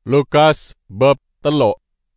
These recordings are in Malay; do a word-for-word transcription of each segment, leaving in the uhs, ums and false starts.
Lukas bab telu.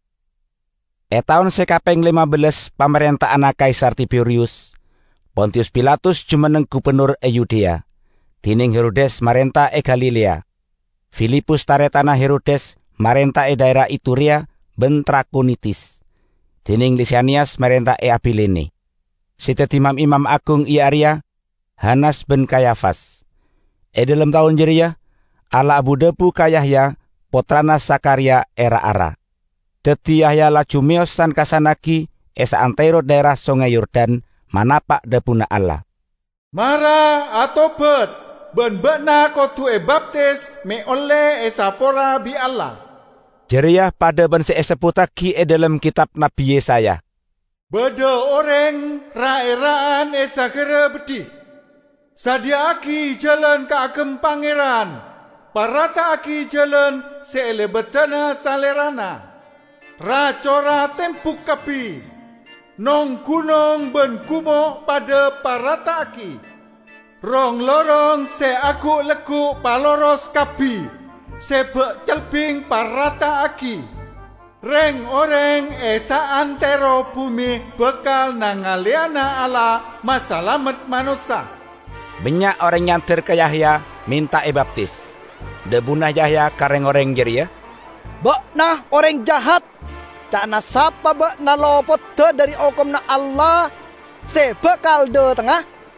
E taun sekaping lima belas pamerintahan Kaisar Tiberius, Pontius Pilatus jumeneng gubernur e Yudea, dining Herodes marenta e Galilea, Filipus taretana Herodes marenta e daerah Iturea ben Trakonitis, dining Lisanias marenta e Abilene. Sitet imam-imam agung Iaria, Hanas ben Kayafas. E dalam tahun jeria, ala Abu Debu ka Yahya, potrana Sakaria era ara. Dadi Yahya laju miosan kasanagi esa antero daerah Sungai Yordan manapak debuna Allah. Mara atau bet ben bekna kotu e baptis me oleh esapora bi Allah. Jeriah pada ben seeseputaki e dalam kitab Nabi Yesaya. Beda orang raeraan esa kera bedi. Sadiaki jalan ke agem pangeran. Parata aki jalan seele betana salerana. Racora tempuk kapi. Nong gunung ben kumo pada parata aki. Rong lorong se aku leku paloros kapi. Sebek celbing parata aki. Reng oreng esa antero bumi bekal nangaliana ala masalamet manusia. Banyak orang nyantir ke Yahya minta e baptis. Debunah Yahya kareng orang jeria. Bekna orang jahat. Cana sapa bekna lopot de dari okomna Allah. Se bekal de tengah.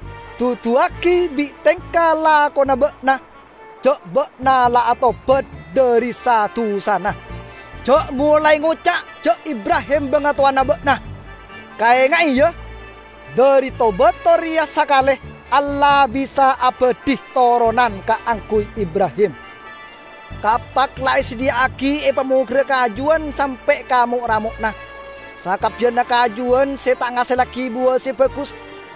Tutuaki bi tengkala kona bekna. Cok bekna la atau bet dari satu sana. Cok mulai ngucak cok Ibrahim bengatuan bekna. Kaya ngai ya. Dari tobatoriya sakale Allah bisa abadih toronan ka angkui Ibrahim. Kapak lai sediaki e pamugre kajuan sampai kamu ramukna. Sakap jana kajuan se tak ngasih lagi buah se bagus.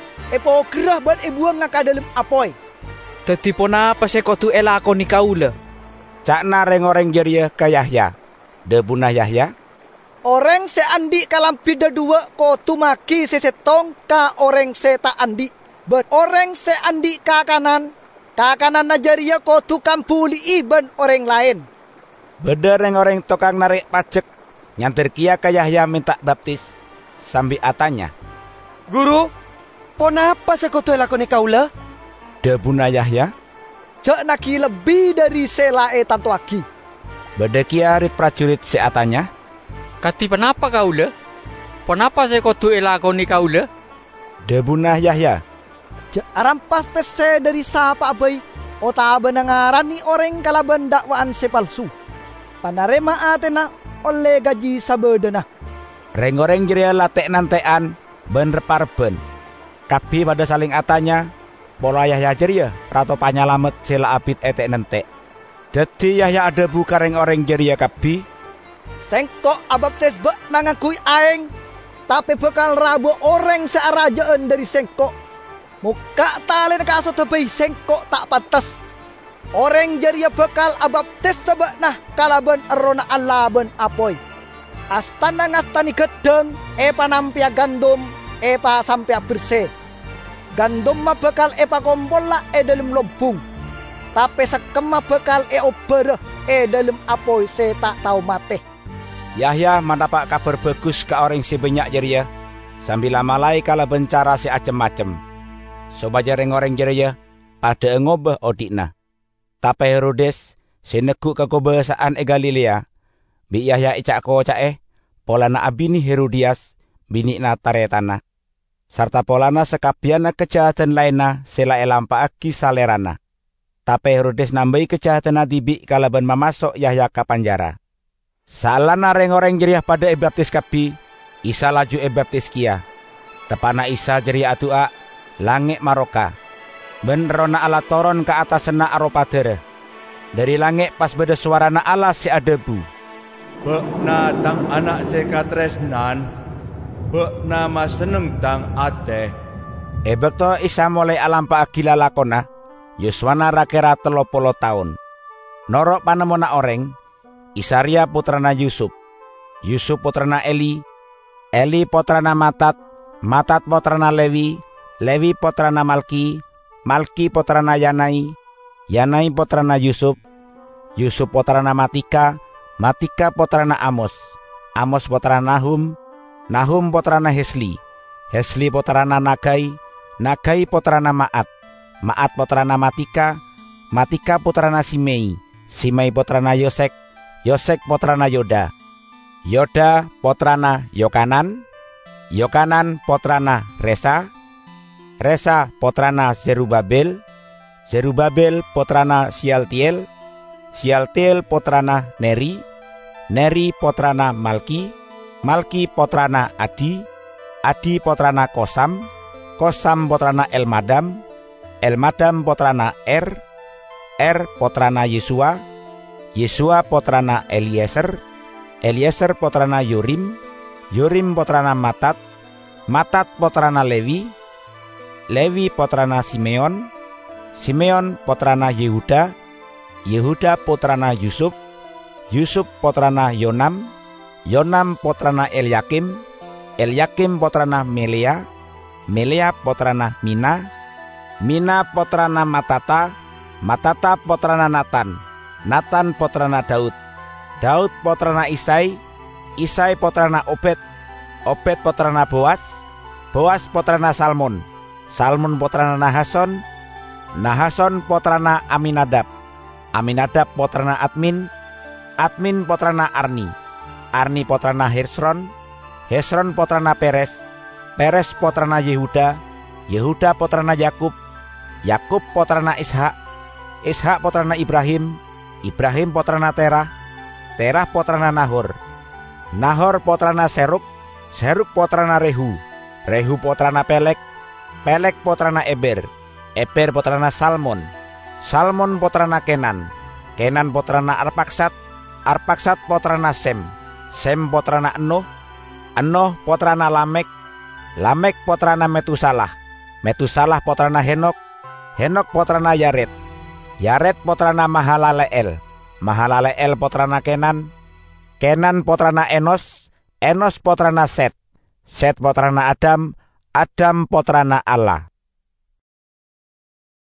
E pograh ban e buang ngaka dalam apoy. Tadi pona apa se kotu elako ni kaula. Cakna reng-oreng jeria ke Yahya. Debunah Yahya. Orang se andi kalam pida dua kotu maki se setong ka orang se tak andi. Ben orang se andi ka kanan, ka kanan najaria kotu kampuli iban orang lain. Beda reng-oreng tokang narik pajak, nyantir kia ke Yahya minta baptis, sambil atanya. Guru, ponapa se kotu elakoni kaula? Debunah Yahya. Cak naki lebih dari selae tanto aki. Beda kia rit prajurit se atanya. Kati penapa kaula? Ponapa se kotu elakoni kaula? Debunah Yahya. Arampas pese dari sapa abai. Ota benangarani orang kalaban dakwaan sepalsu. Panarema atena oleh gaji sabedena. Reng-oreng jeria latek nantean ben reparben. Kapi pada saling atanya. Pola Yahya jeria rato panyalamet sela abid etek nentek. Jadi Yahya ada buka reng-oreng jeria kapi. Sengkok abaptes bek nangakui aeng. Tapi bekal rabo orang searajaan dari sengkok. Muka talen kaso tebei sengkok tak pantas. Orang jaria bekal abaptes sebab nah kalaban erona Allah ben apoy. Astana ngastani gedeng, epa nampia gandum, epa sampia bersih. Gandum ma bekal epa kompol la e dalam lobung. Tapi sekema bekal e ober e dalam apoy se tak tahu mate. Yahya mendapat kabar bagus ke orang si banyak jeria. Sambil amalai kala bencara si acem-macem. Soba jareng-oreng jeria pada ngobah odikna. Tapi Herodes sinegu ke kebesaan e Galilea. Bi Yahya icak ko cae polana abini Herodias binikna taretana. Sarta polana sekabiana kejahatan lainna sela elampa aki salerana. Tapi Herodes nambahi kejahatan adibi kalaban mamasok Yahya ke panjara. Salana reng-oreng jeria pada e baptis kapi. Isa laju e baptis kia. Tepana Isa jeria atua. Langit maroka. Ben rona ala toron ke atas sena aropadere. Dari langit pas beda suarana ala si adebu. Bekna tang anak sekatresnan. Bekna mas seneng tang ate. Ebek to Isa mulai alam pa akila lakona. Yuswana rakera telopolo tahun. Norok panemona oreng. Isaria putrana Yusuf. Yusuf putrana Eli. Eli putrana Matat. Matat putrana Lewi. Lewi putrana Malki, Malki putrana Yanai, Yanai putrana Yusuf, Yusuf putrana Matika, Matika potrana Amos, Amos potrana Nahum, Nahum potrana Hesli, Hesli potrana Nagai, Nagai potrana Maat, Maat potrana Matika, Matika potrana Simei, Simei potrana Yosek, Yosek potrana Yoda, Yoda potrana Yokanan, Yokanan potrana Resa, Resa potrana Zerubabel, Zerubabel potrana Sialtiel, Sialtiel potrana Neri, Neri potrana Malki, Malki potrana Adi, Adi potrana Kosam, Kosam potrana Elmadam, Elmadam potrana Er, Er potrana Yesua, Yesua potrana Eliezer, Eliezer potrana Yorim, Yorim potrana Matat, Matat potrana Lewi, Lewi potrana Simeon, Simeon potrana Yehuda, Yehuda potrana Yusuf, Yusuf potrana Yonam, Yonam potrana Eliakim, Eliakim potrana Melea, Melea potrana Mina, Mina potrana Matata, Matata potrana Natan, Natan potrana Daud, Daud potrana Isai, Isai potrana Obed, Obed potrana Boas, Boas potrana Salmon, Salmon potrana Nahason, Nahason potrana Aminadab, Aminadab potrana Admin, Admin potrana Arni, Arni potrana Hesron, Hesron potrana Peres, Peres potrana Yehuda, Yehuda potrana Yakub, Yakub potrana Ishak, Ishak potrana Ibrahim, Ibrahim potrana Terah, Terah potrana Nahor, Nahor potrana Seruk, Seruk potrana Rehu, Rehu potrana Pelek, Pelek potrana Eber, Eber potrana Salmon, Salmon potrana Kenan, Kenan potrana Arpaksat, Arpaksat potrana Sem, Sem potrana Enoh, Enoh potrana Lamek, Lamek potrana Metusalah, Metusalah potrana Henok, Henok potrana Yared, Yared potrana Mahalaleel, Mahalaleel potrana Kenan, Kenan potrana Enos, Enos potrana Set, Set potrana Adam, Adam potrana Allah.